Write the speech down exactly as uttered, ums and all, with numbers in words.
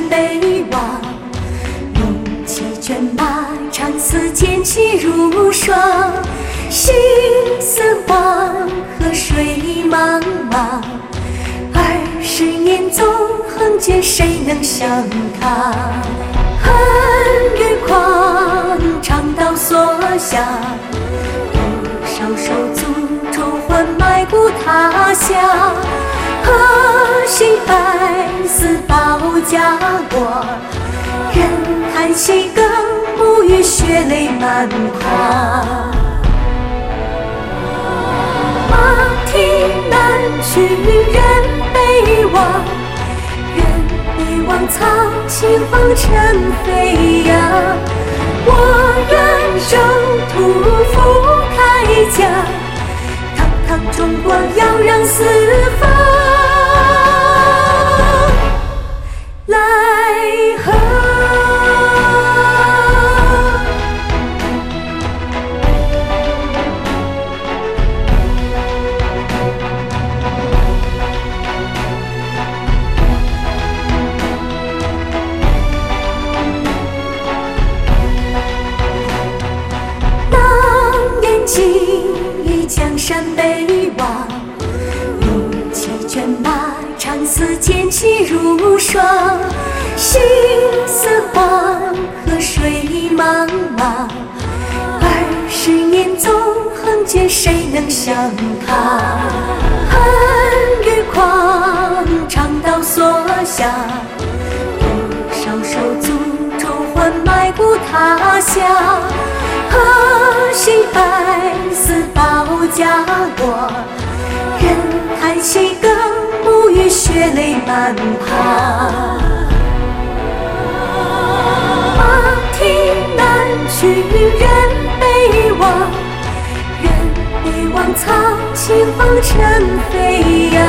北望，龙骑卷马，长嘶剑气如霜。心似黄河水茫茫，二十年纵横间，谁能相抗？恨与狂，长刀所向，多少手足重还埋骨他乡。何须百死保家国，任叹息更沐浴血泪满眶。马蹄南去人北望，人北望苍青风尘飞扬。我愿征途赴开疆，堂堂中国耀扬四方。来贺！狼烟尽于江山北望，龙骑卷马，长嘶剑气如霜。心似黄河水茫茫，二十年纵横间，谁能相抗？恨与狂，长刀所向，多少手足重还埋骨他乡。何须百死保家国，任叹息更沐浴血泪满眶。马蹄南去人北望，人北望苍青风尘飞扬。